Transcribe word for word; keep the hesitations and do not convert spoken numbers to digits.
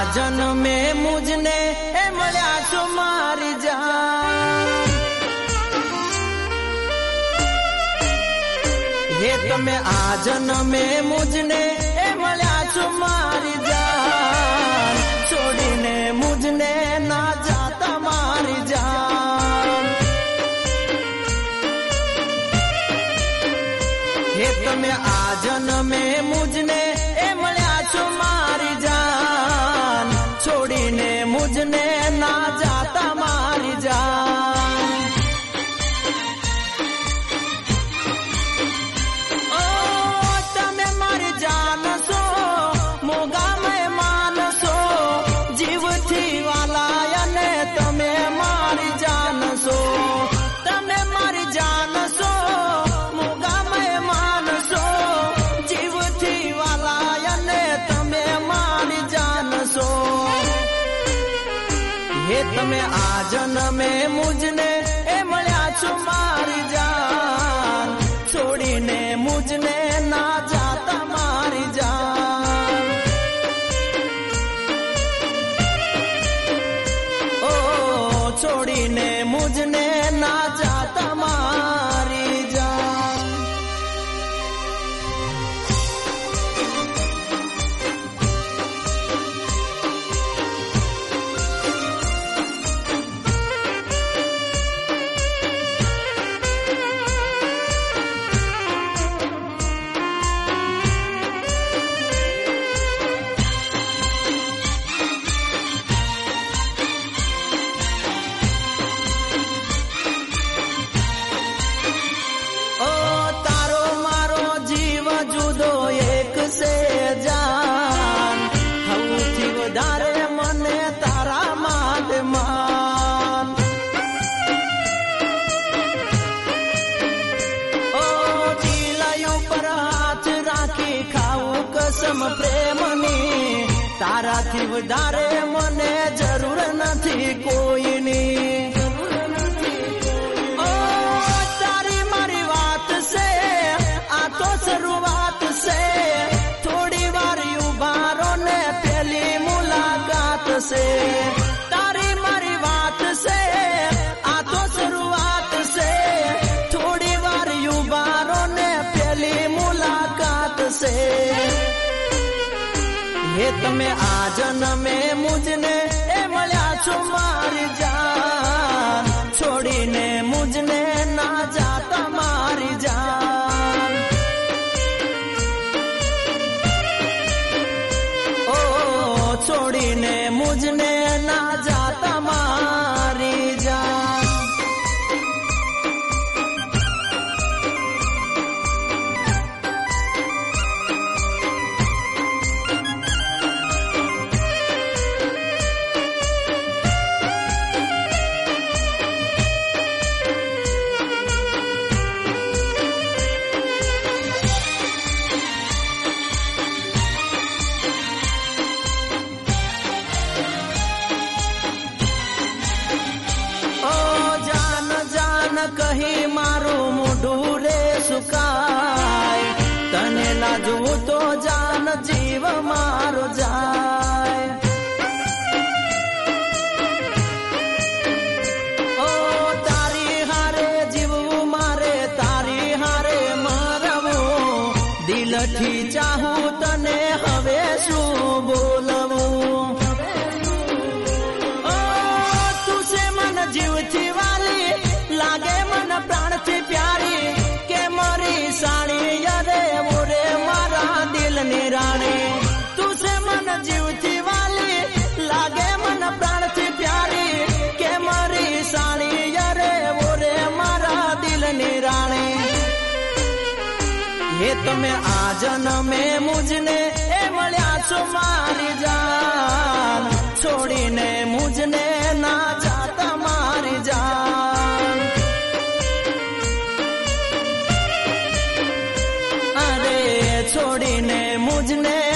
जन्मे मुझने ए मळ्या छो मारी जान हे तमे आ जन्मे मुझने ए मळ्या छो मारी जान छोड़ीने मुझने ना जाता मारी जान हे तमे आ जन्मे मुझने ए मळ्या छो मारी जान छोड़ीने मुझने ना जाता मारी जान ओ तमे मारी जान सो मोगा मैं मानसो जीव थी वाला ने तमे मारी जान सो तमे मारी जान सो मोगा मैं मानसो जीव थी वाला ने तमे मारी जान सो हे तमे आ जन्मे मुझने ए मळ्या छो मारी जान छोड़ीने मुझने ना जाता मारी जान ओ छोड़ीने मुझने ना जाता मारी जान कसम प्रेमनी ताराथी वधारे मने जरूर नथी कोईनी ओ तारी मारी वात से आ तो शुरुआत से थोड़ी बार उभारो ने पहली मुलाकात से तारी मारी बात से आ तो शुरुआत से थोड़ी बार उभारो ने पहली मुलाकात से हे तमे आ जन्मे मुझने ए मळ्या छो मारी जान छोड़ीने मुझने ना जाता मारी जान ओ छोड़ीने मुझने ना जाता मारी जान कही मारो मुढू रे सुकाय तने ना जो तो जान जीव मारो जाय ओ तारी हारे जीव मारे तारी हारे मारवो दिलथी चाहू तने हवे शू बोलवो ओ तुसे मन जीव थी वाली लागे मन प्राण थी प्यारी के मोरी साणी यरे मोरे मारा दिल निराणी तुसे मन जीव थी वाली लागे मन प्राण थी प्यारी के मोरी साणी यरे मोरे मारा दिल निराणी हे तमे आ जन्मे मुझने ए मळ्या छो मारी जान छोड़ीने मुझने ना जाता मारी जान छोड़ीने मुझने